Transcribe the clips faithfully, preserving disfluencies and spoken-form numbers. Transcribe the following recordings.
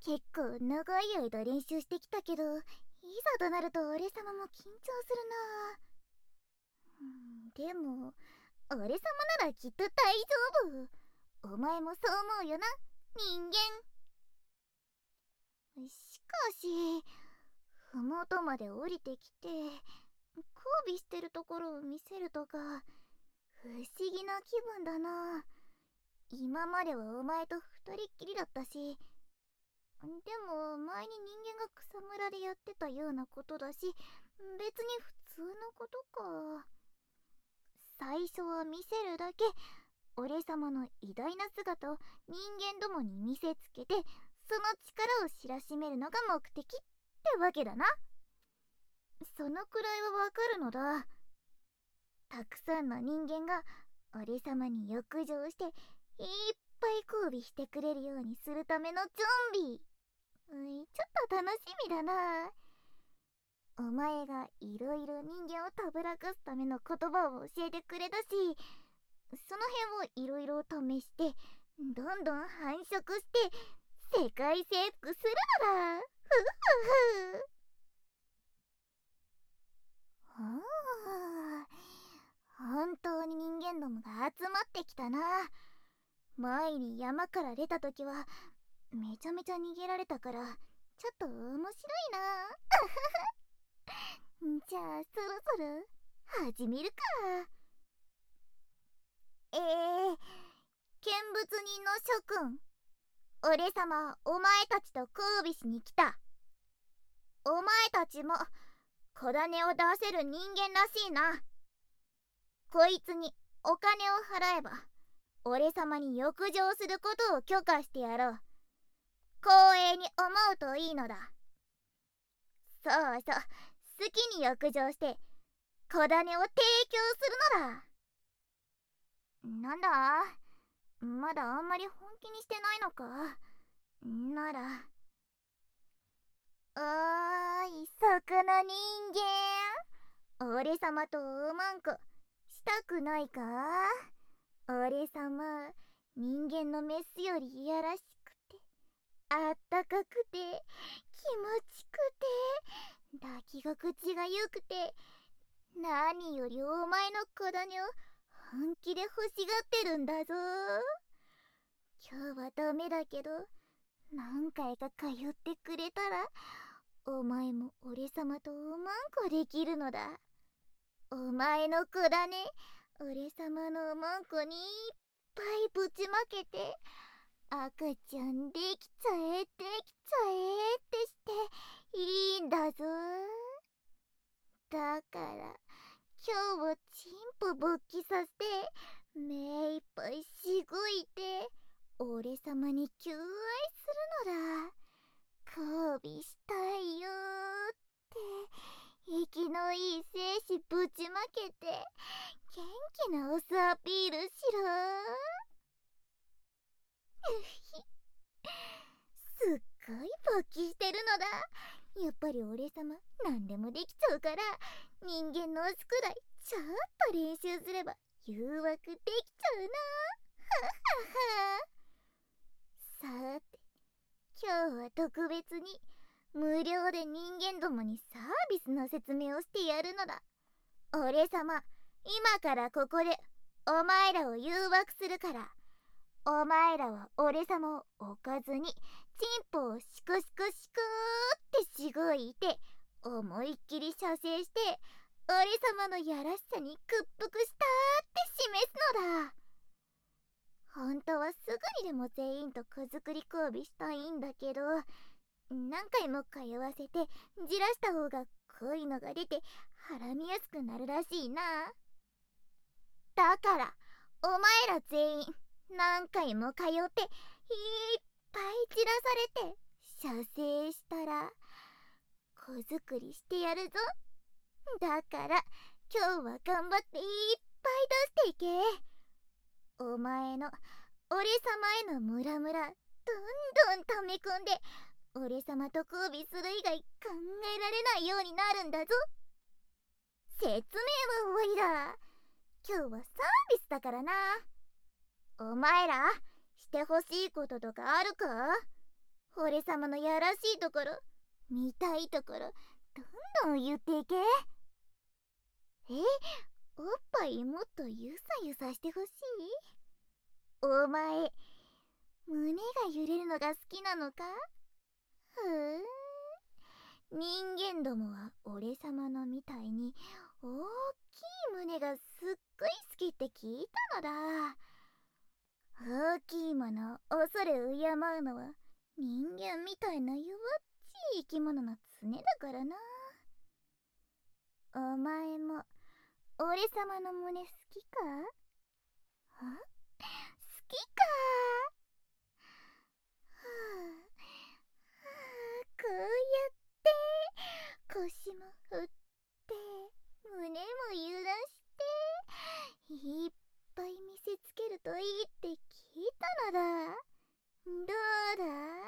結構長い間練習してきたけど、いざとなると俺様も緊張するな。うん、でも俺様ならきっと大丈夫。お前もそう思うよな、人間。しかし麓まで降りてきて交尾してるところを見せるとか不思議な気分だな。今まではお前と二人っきりだったし、でも前に人間が草むらでやってたようなことだし、別に普通のことか。最初は見せるだけ、俺様の偉大な姿を人間どもに見せつけて、その力を知らしめるのが目的ってわけだな。そのくらいはわかるのだ。たくさんの人間が俺様に浴場していっぱい交尾してくれるようにするための準備。うい、ちょっと楽しみだな。お前がいろいろ人間をたぶらかすための言葉を教えてくれたし、その辺をいろいろ試してどんどん繁殖して世界征服するのだ。ふふふ。はあ、本当に人間どもが集まってきたな。前に山から出た時はめちゃめちゃ逃げられたからちょっと面白いな。じゃあそろそろ始めるか。えー、見物人の諸君、俺様お前たちと交尾しに来た。お前たちも小種を出せる人間らしいな。こいつにお金を払えば俺様に浴場することを許可してやろう。光栄に思うといいのだ。そうそう、好きに浴場して小種を提供するのだ。なんだ、まだあんまり本気にしてないのか。なら、おーい、そこの人間、俺様とおまんこしたくないか。俺様、人間のメスよりいやらしくてあったかくて気持ちくて抱き心地がよくて、何よりお前の子種を本気で欲しがってるんだぞ。今日はダメだけど何回か通ってくれたらお前も俺様とおまんこできるのだ。お前の子種、俺様のおまんこにいっぱいぶちまけて赤ちゃんできちゃえできちゃえってしていいんだぞ。だから今日はチンポ勃起させて目いっぱいしごいて俺様に求愛するのだ。交尾したいよーって息のいい精子ぶちまけて元気なオスアピールしろー。すっごい勃起してるのだ。やっぱり俺様何でもできちゃうから人間のオスくらいちょっと練習すれば誘惑できちゃうな。ははは。さて今日は特別に無料で人間どもにサービスの説明をしてやるのだ。俺様、今からここでお前らを誘惑するから、お前らは俺様を置かずにチンポをシクシクシクーってしごいて思いっきり射精して俺様のやらしさに屈服したって示すのだ。本当はすぐにでも全員と子作り交尾したいんだけど、何回も通わせてじらした方が恋のが出てはらみやすくなるらしいな。だからお前ら全員何回も通っていっぱい散らされて射精したら子作りしてやるぞ。だから今日は頑張っていっぱい出していけ。お前の俺様へのムラムラどんどん溜め込んで俺様と交尾する以外考えられないようになるんだぞ。説明は終わりだ。今日はサービスだからな。お前らしてほしいこととかあるか？ 俺様のやらしいところ、見たいところ、どんどん言っていけ。え、おっぱいもっとゆさゆさしてほしい？お前、胸が揺れるのが好きなのか？ふーん。人間どもは俺様のみたいに大きい胸がすっごい好きって聞いたのだ。大きいものを恐れ敬うのは人間みたいな弱っちい生き物の常だからな。お前も俺様の胸好きか？あ？好きか？はあ、はあ、こうやって腰も振って胸も揺らしていっぱい見せつけるといいって聞いたのだ。どうだ？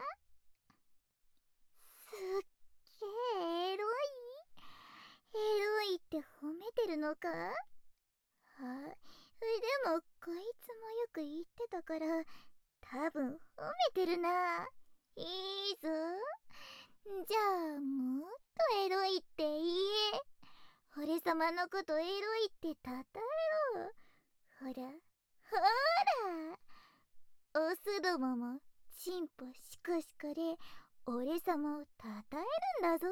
すっげえエロい？エロいって褒めてるのか？はあ、でもこいつもよく言ってたから多分褒めてるな。いいぞ。じゃあもっとエロいって言え。俺様のことエロいってたたえろ。ほらほら、オスどももチンポシコシコで俺様をたたえるんだぞ。は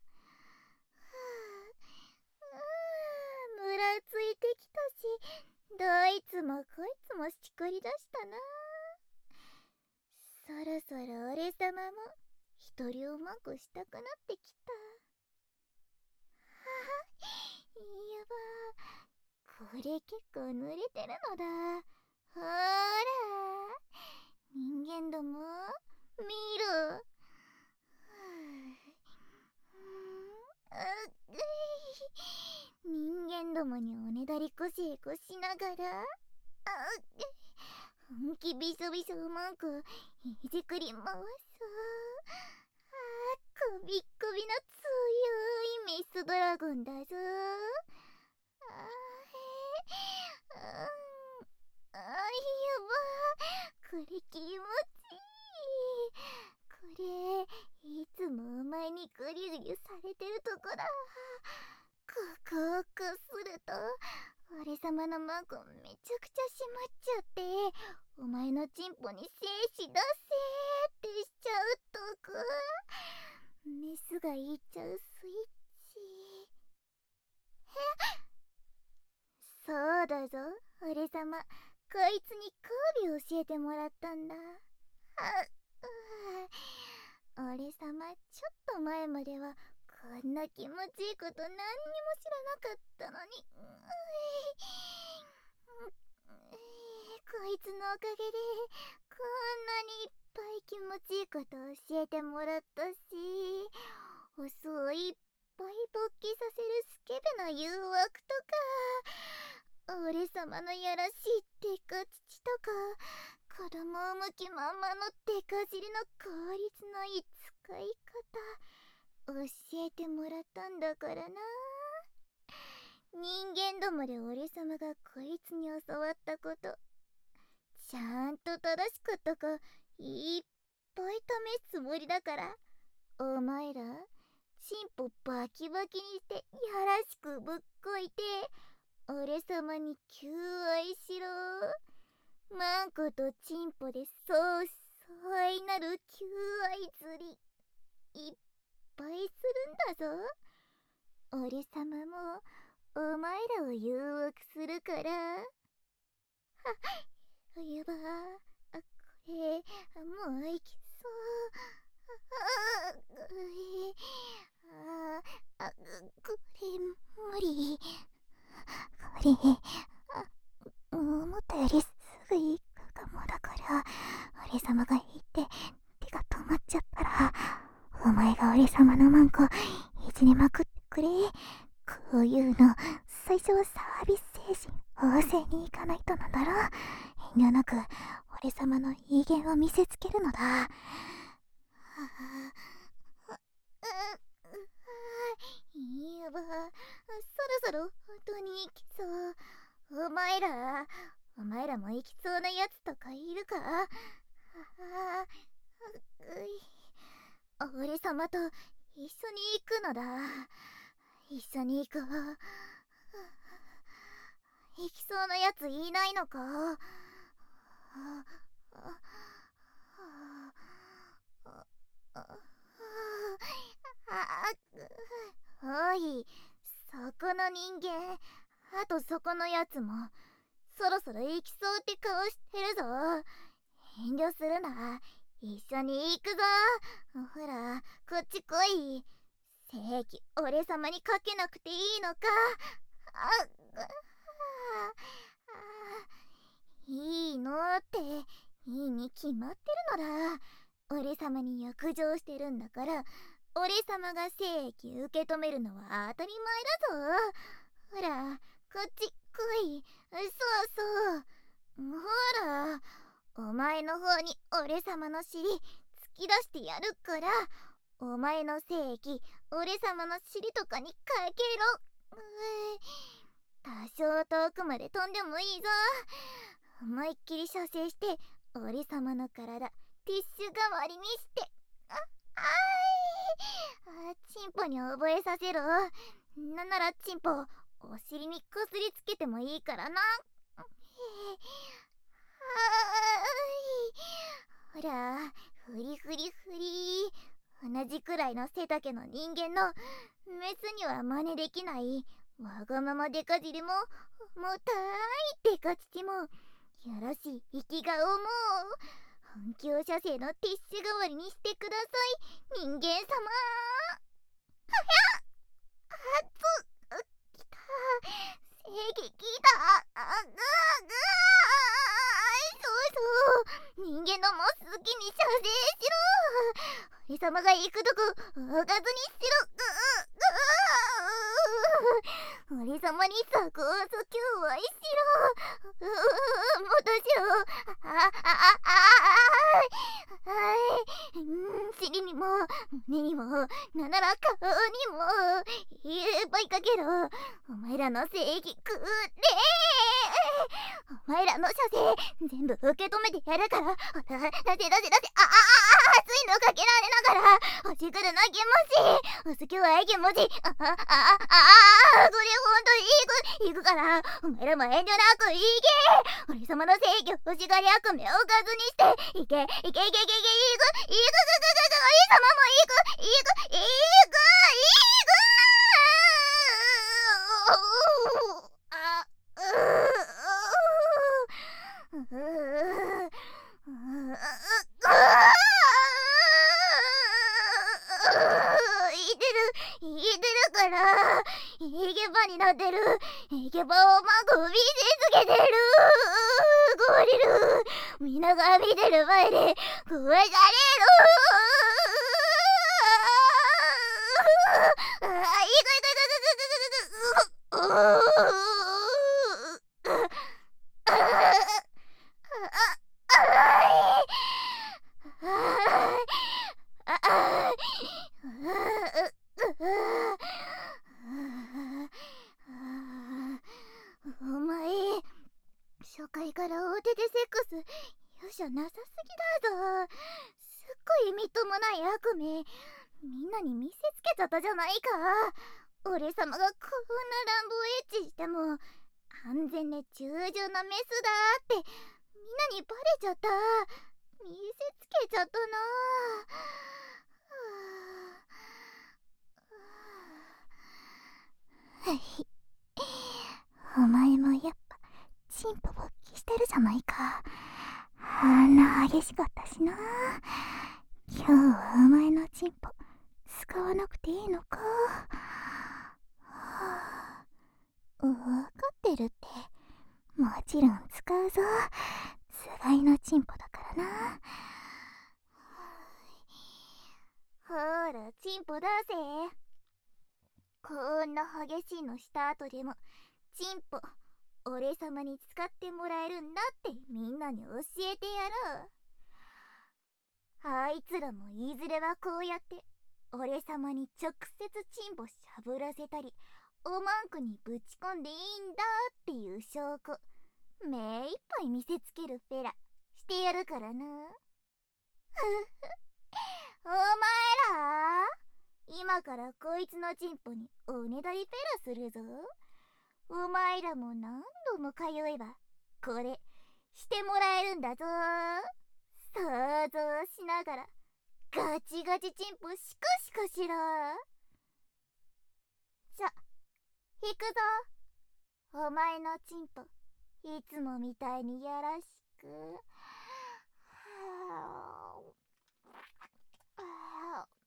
あ、ああ、ムラついてきたし、どいつもこいつもしこりだしたな。そろそろ俺様も一人おまんこしたくなってきた。はは、やば、これ結構濡れてるのだ。ほら、人間ども見ろ。人間どもにおねだりこしえこしながら、本気びしょびしょうまんこいじくり回そう。あ、こびっこびの強いメスドラゴンだぞ。あー、あー、やば、これ気持ちいい。これいつもお前にグリグリされてるとこだ。ここをこすると俺様のマンコめちゃくちゃ締まっちゃって、お前のチンポに精子出せってしちゃうとこ。メスが言っちゃうスイッチ。え、そうだぞ俺様、こいつに交尾教えてもらったんだ。あ、う俺様ちょっと前まではこんな気持ちいいこと何にも知らなかったのに。こいつのおかげでこんなにいっぱい気持ちいいこと教えてもらったし、お酢をいっぱい勃起させるスケベな誘惑とか、俺様のやらしいデカ乳とか、子供を産む気満々のデカ尻の効率のいい使い方教えてもらったんだからな。人間どもで俺様がこいつに教わったことちゃんと正しかったかいっぱい試すつもりだから、お前らチンポバキバキにしてやらしくぶっこいて俺様に求愛しろ。マンコとチンポでそうそうなる求愛釣りいっぱいするんだぞ。俺様もお前らを誘惑するから。はっ、やば、あ、これもういきそう。ああ、あ、これ無理。これあ、思ったよりすぐ行くかもだから、俺様が引いて手が止まっちゃったら、お前が俺様のマンコいじりまくってくれ。こういうの最初はサービス精神旺盛にいかないとなんだろ。遠慮なく俺様の威厳を見せつけるのだ。はあ、やば、そろそろ本当に行きそう。お前らお前らも行きそうなやつとかいるか？はあ、うい俺様と一緒に行くのだ。一緒に行こう。行きそうなやついないのか？おい、そこの人間、あとそこのやつもそろそろ行きそうって顔してるぞ。遠慮するな、一緒に行くぞ。ほら、こっち来い。正義俺様にかけなくていいのか？ああいいのって、いいに決まってるのだ。俺様に約定してるんだから、俺様が正義受け止めるのは当たり前だぞ。ほら、こっち来い。そうそう。ほら、お前の方に俺様の尻突き出してやるから、お前の正義俺様の尻とかにかけろ。多少遠くまで飛んでもいいぞ。思いっきり射精して俺様の体ティッシュ代わりにして、ああーいあチンポに覚えさせろ。なんならチンポお尻にこすりつけてもいいからな。はーい、ほら、フリフリフリ。同じくらいの背丈の人間のメスには真似できないわがままデカ尻も、もたいデカ乳も、よろしい息が思う。本気を射精のティッシュ代わりにしてください、人間様。はやっ、あつっ、きた。正義きた。あぐーぐー。そうそう、人間のも好きに射精しろ。俺様が行くとこおかずにしろ。ぐーぐー。俺様にそこをそきょう愛しろ。うーもっとしろ。あああああはいん尻にも胸にもなんなら顔にもいっぱいかけろ。お前らの正義くれ。お前らの射精全部受け止めてやるから。ほら出せ出せ出せ。あああ熱いのかけられながら欲しくるな気持ち、お好きは気持ち。あああああそれほんといいくいくから。お前らも遠慮なくいけ。俺様の正義欲しがり悪名をおかずにしていけいけいけいけいけいくいくいくいく俺様もいくいくいくいくあうううういてるいてるからイケバになってる。イケバをまく見せつけてる。ゴリルみんなが見てる前で食わされる。あいくいくいくいくいくいくいくお前初回から大手でセックス容赦なさすぎだぞ。すっごいみっともない悪名みんなに見せつけちゃったじゃないか。俺様がこんな乱暴エッチしても安全で従順なメスだってみんなにバレちゃった。見せつけちゃったな。はいお前もやっぱチンポ勃起してるじゃないか。あんな激しかったしな。今日はお前のチンポ使わなくていいのか。はあ、分かってるって。もちろん使うぞ。つがいのチンポだからな。ほらチンポだぜ。こんな激しいのした後でもチンポ俺様に使ってもらえるんだってみんなに教えてやろう。あいつらもいずれはこうやって俺様に直接チンポしゃぶらせたりおまんこにぶち込んでいいんだっていう証拠目いっぱい見せつけるフェラしてやるからな。 お前ら今からこいつのチンポにおねだりペラするぞ。お前らも何度も通えばこれしてもらえるんだぞ。想像しながらガチガチチンポシコシコしろ。じゃ、引くぞ。お前のチンポいつもみたいによろしく。はあはあ、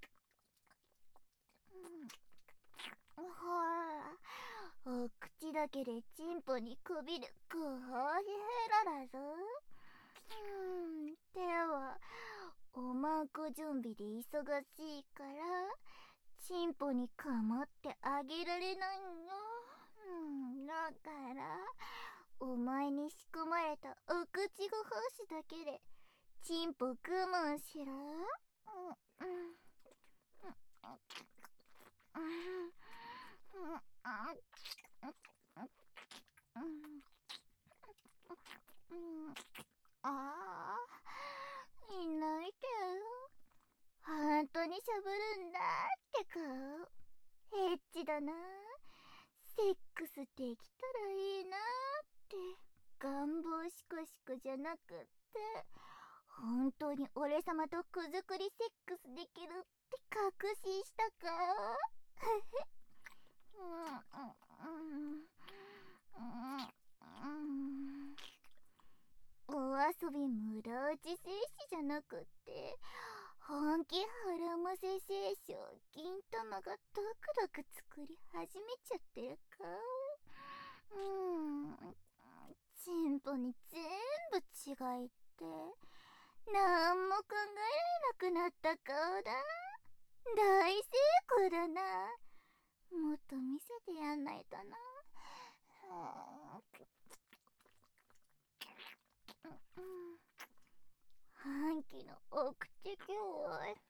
うん、ほら、お口だけでチンポにこびるコーヒーヘラだぞ。うん、ではおまんこ準備で忙しいからチンポにかまってあげられないの。うん、だからお前に仕込まれたお口ご奉仕だけでチンポ我慢しろ。うんうんああ、いないけど本当にしゃぶるんだって顔。エッチだな。セックスできたらいいなって願望しこしこじゃなくって本当に俺様とくずくりセックスできるって確信したか。お遊び無駄打ち静止じゃなくって本気腹ませ精子を銀玉がドクドク作り始めちゃってるか。うーん、チンポに全部違いってなんも考えられなくなった顔だ。大成功だな。もっと見せてやんないとな。半期のお口きょうい。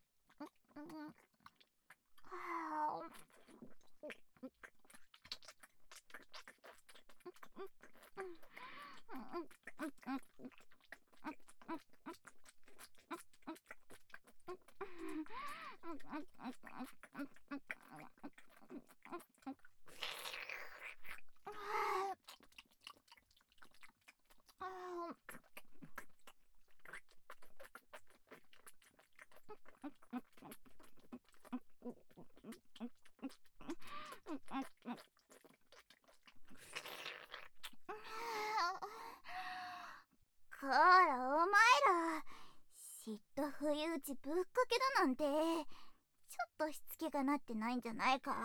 こらお前ら、嫉妬不意打ちぶっかけだなんてちょっとしつけがなってないんじゃないか。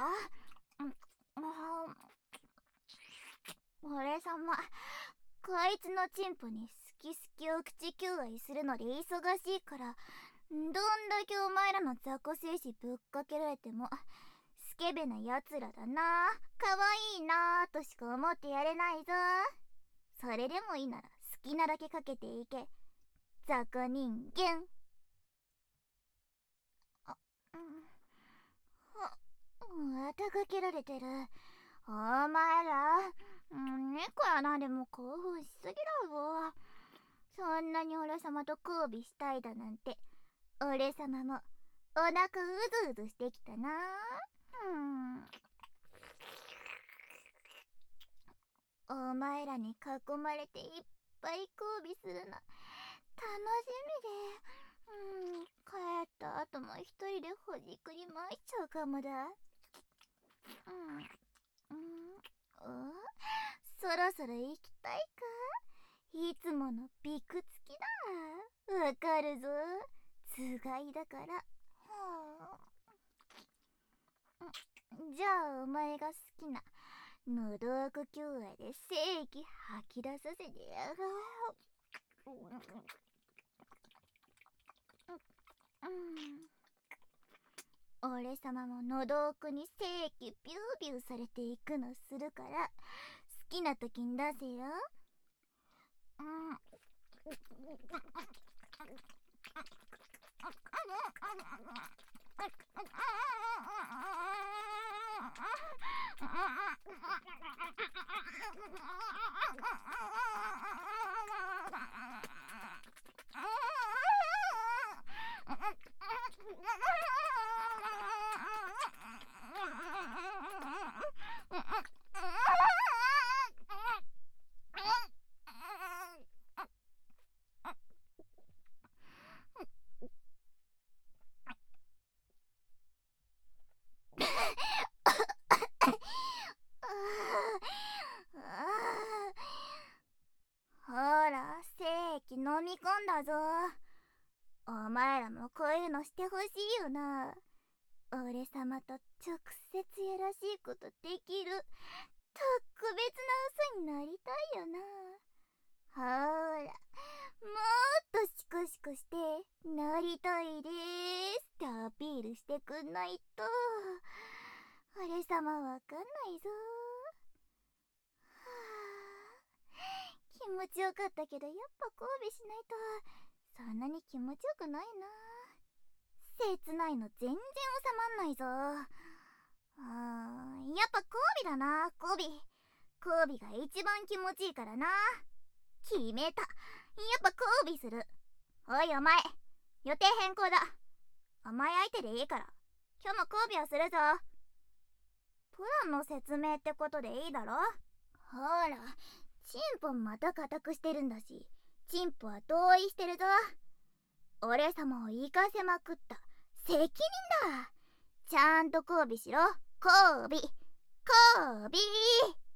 俺様こいつのチンポに好き好きお口求愛するので忙しいからどんだけお前らの雑魚精子ぶっかけられてもスケベなやつらだな、かわいいなーとしか思ってやれないぞ。それでもいいなら好きなだけかけていけ雑魚人間。あ、うん、またかけられてる。お前ら、うん、猫やなでも興奮しすぎだぞ。そんなに俺様と交尾したいだなんて俺様もお腹うずうずしてきたな。うん、お前らに囲まれていっぱい交尾するの楽しみで、うん、帰った後も一人でほじくりまいちゃうかもだ。うんうん、おそろそろ行きたいか。いつものビクつきだ。わかるぞ、つがいだから。じゃあお前が好きな喉奥求愛で正気吐き出させてやろう。うん、俺様も喉奥に正気ビュービューされていくのするから好きな時に出せよ。うん、 ほら、精液飲み込んだぞ。お前らもこういうのしてほしいよな。俺様と直接やらしいことできる特別な嘘になりたいよな。ほら、もっとシクシクしてなりたいでーすってアピールしてくんないと俺様わかんないぞ。はあ、気持ちよかったけどやっぱ交尾しないとそんなに気持ちよくないな。切ないの全然収まんないぞ。うーん、やっぱ交尾だな。交尾交尾が一番気持ちいいからな。決めた。やっぱ交尾する。おいお前、予定変更だ。お前相手でいいから今日も交尾をするぞ。プランの説明ってことでいいだろ。ほら、チンポまた固くしてるんだし、チンポは同意してるぞ。俺様を生かせまくった責任だ。ちゃんと交尾しろ。交尾交尾